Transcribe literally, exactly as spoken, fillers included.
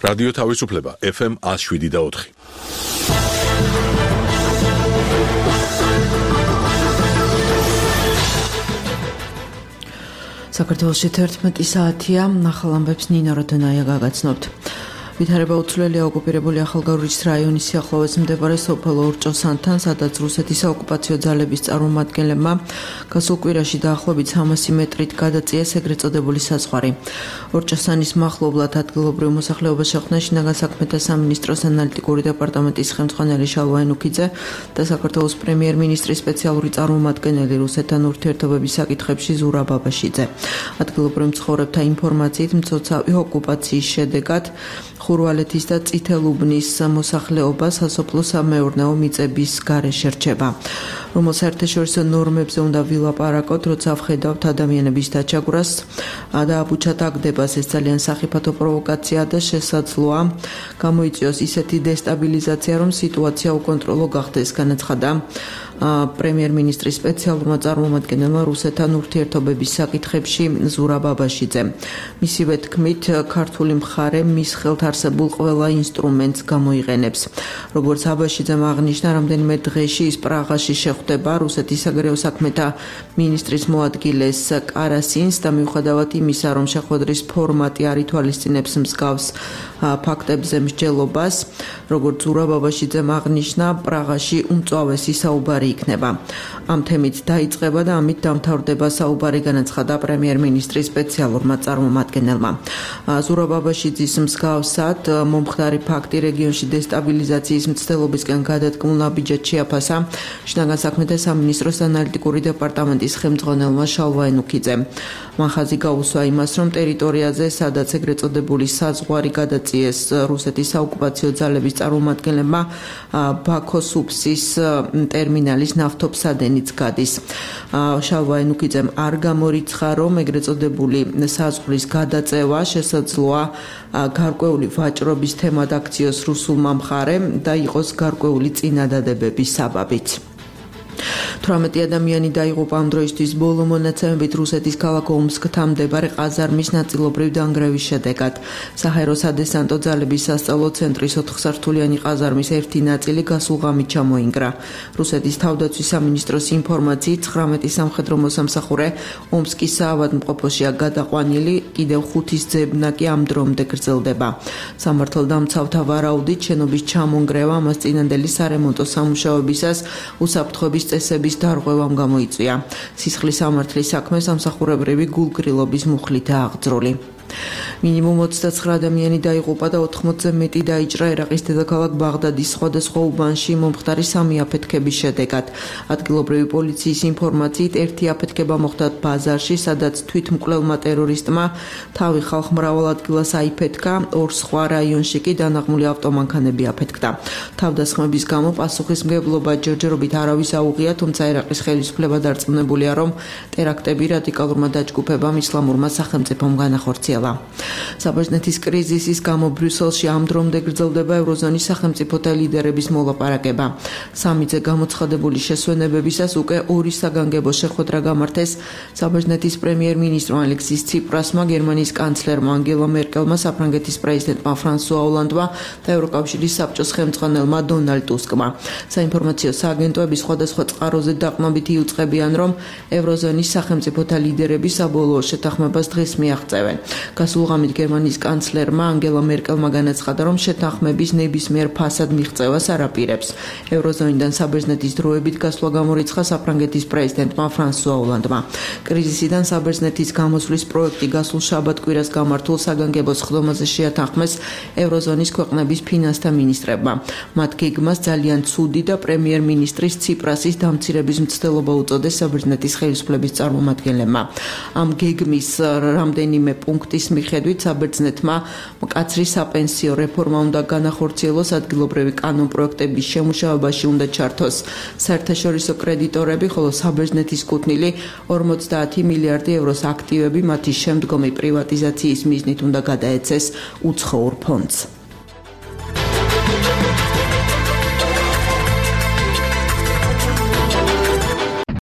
რადიო თავისუფლება ეფ ემ one oh seven და four. საქართველოში თერთმეტი საათია, ახალ ამბებს ნინო როდონაია გაგაცნობთ. ვითარება უცვლელია ოკუპირებული ახალგაზრდის რაიონის სიახლოვეს მდებარე სოფელ ორჭოსანთან, სადაც რუსეთის საოკუპაციო ძალების წარმომადგენლებმა გასულ კვირაში დაახლოებით სამასი მეტრით გადაწიეს ეგრეთ წოდებული საზღვარი. ორჭოსანის მახლობლად ადგილობრივ მოსახლეობას შეხვდნენ შინაგან საქმეთა სამინისტროს ანალიტიკური დეპარტამენტის ხელმძღვანელი შალვა ენუქიძე და საქართველოს პრემიერ-მინისტრის სპეციალური წარმომადგენელი რუსეთთან ურთიერთობების საკითხებში ზურაბ აბაშიძე. ადგილობრივ მცხოვრებთა ინფორმაციით მცოცავი ოკუპაციის შედეგად ხურვალეთის და წითელუბნის მოსახლეობა სასოფლო-სამეურნეო მიწების გარეშე რჩება. რომელ საერთაშორისო ნორმებზე უნდა ვილაპარაკოთ, როცა ვხედავთ ადამიანების დაჩაგვრას და აბუჩად აგდებას, ეს ძალიან სახიფათო პროვოკაცია და შესაძლოა გამოიწვიოს ისეთი დესტაბილიზაცია, რომ სიტუაცია უკონტროლო გახდეს, განაცხადა პრემიერ-მინისტრის სპეციალურმა წარმომადგენელმა რუსეთთან ურთიერთობების საკითხებში ზურაბ აბაშიძემ. მისივე თქმით, ქართული მხარე მის ხელთ არსებულ ყველა ინსტრუმენტს გამოიყენებს. როგორც აბაშიძემ აღნიშნა, რამდენიმე დღეში ის პრაღაში შეხვდება რუსეთის საგარეო საქმეთა მინისტრის მოადგილეს კარასინს და მიუხედავად იმისა, რომ შეხვედრის ფორმატი არ ითვალისწინებს მსგავს ფაქტებზე მსჯელობას, როგორც ზურაბ აბაშიძემ აღნიშნა, პრაღაში უმწვავესი საუბარი იქნება. ამ თემით დაიწყება და ამით დამთავრდება საუბარი, განაცხადა პრემიერ-მინისტრის სპეციალურმა წარმომადგენელმა. ზურაბ აბაშიძის მსგავსად მომხდარი ფაქტი რეგიონში დესტაბილიზაციის მცდელობისკენ გადადგმულ ნაბიჯად შეაფასა შინაგან საქმეთა სამინისტროს ანალიტიკური დეპარტამენტის ხელმძღვანელმა შალვა ენუქიძემ. მან ხაზი გაუსვა იმას, რომ ტერიტორიაზე, სადაც ეგრეთ წოდებული საზღვარი გადაწიეს რუსეთის საოკუპაციო ძალების წარმომადგენლებმა, ბაქო-სუფსის ტერმინალის ნავთობსადენიც გადის. შალვა ენუქიძემ არ გამორიცხა, რომ ეგრეთ წოდებული საზღვრის გადაწევა შესაძლოა გარკვეული ვაჭრობის თემად აქციოს რუსულმა მხარემ და იყოს გარკვეული წინადადებების საბაბით. თვრამეტი ადამიანი დაიღუპა ამ დროისთვის ბოლო მონაცემებით რუსეთის ქალაქ ომსკთან მდებარე ყაზარმის ნაწილობრივ დანგრევის შედეგად. საჰაერო სადესანტო ძალების სასწავლო ცენტრის ოთხსართულიანი ყაზარმის ერთი ნაწილი გასულ ღამით ჩამოინგრა. რუსეთის თავდაცვის სამინისტროს ინფორმაციით ცხრამეტი სამხედრო მოსამსახურე ომსკის საავადმყოფოშია გადაყვანილი, კიდევ ხუთის ძებნა კი ამ დრომდე გრძელდება. სამართალდამცავთა ვარაუდით შენობის ჩამონგრევა მას წინანდელი სარემონტო სამუშაოებისას უსაფრთხოების წესების დარღვევამ გამოიწვია. სისხლის სამართლის საქმე სამსახურებრივი გულგრილობის მუხლითაა აღძრული. მინიმუმ ოცდაცხრა ადამიანი დაიღუპა და ოთხმოცზე მეტი დაიჭრა ერაყის დედაქალაქ ბაღდადის სხვადასხვა უბანში მომხდარი სამი აფეთქების შედეგად. ადგილობრივი პოლიციის ინფორმაციით ერთი აფეთქება მოხდა ბაზარში, სადაც თვითმკვლელმა ტერორისტმა თავი ხალხ მრავალ ადგილას აიფეთქა, ორ სხვა რაიონში კი დანაღმული ავტომანქანები აფეთქდა. თავდასხმების გამო პასუხისმგებლობა ჯერჯერობით არავის აუღია, თუმცა ერაყის ხელისუფლება დარწმუნებულია, რომ ტერაქტები რადიკალურმა დაჯგუფებამ ისლამურმა სახელმწიფომ განახორციელა. საბერძნეთის კრიზისის გამო ბრიუსელში ამ დრომდე გრძელდება ევროზონის სახელმწიფოთა ლიდერების მოლაპარაკება. სამიტზე გამოცხადებული შესვენებებისას უკვე ორი საგანგებო შეხვედრა გამართეს საბერძნეთის პრემიერ-მინისტრმა ალექსის ციპრასმა, გერმანიის კანცლერმა ანგელა მერკელმა, საფრანგეთის პრეზიდენტმა ფრანსუა ოლანდმა და ევროკავშირის საბჭოს ხელმძღვანელმა დონალდ ტუსკმა. საინფორმაციო სააგენტოები სხვადასხვა წყაროზე დაყრდნობით იუწყებიან, რომ ევროზონის სახელმწიფოთა ლიდერები საბოლოო შეთანხმებას დღეს მიაღწევენ. გასულ ღამით გერმანიის კანცლერმა ანგელა მერკელმა განაცხადა, რომ შეთანხმების ნებისმიერ ფასად მიღწევას არ აპირებს. ევროზონიდან საბერძნეთის დროებით გასვლა გამორიცხა საფრანგეთის პრეზიდენტმა ფრანსუა ოლანდმა. კრიზისიდან საბერძნეთის გამოსვლის პროექტი გასულ შაბათ-კვირას გამართულ საგანგებო სხდომაზე შეათანხმეს ევროზონის ქვეყნების ფინანსთა მინისტრებმა. მათ გეგმას ძალიან ცუდი და პრემიერ-მინისტრის ციპრასის დამცირების მცდელობა უწოდეს საბერძნეთის ხელისუფლების წარმომადგენლებმა. ამ გეგმის რამდენიმე პუნქტის მიხედვით საბერძნეთმა მკაცრი sapensio რეფორმა უნდა განახორციელოს, ადგილობრივი კანონპროექტების შემუშავებაში უნდა ჩართოს საერთაშორისო კრედიტორები, ხოლო საბერძნეთის კუთვნილი ორმოცდაათი მილიარდი ევროს აქტივები მათი შემდგომი პრივატიზაციის მიზნით უნდა გადაეცეს უცხოურ ფონდს.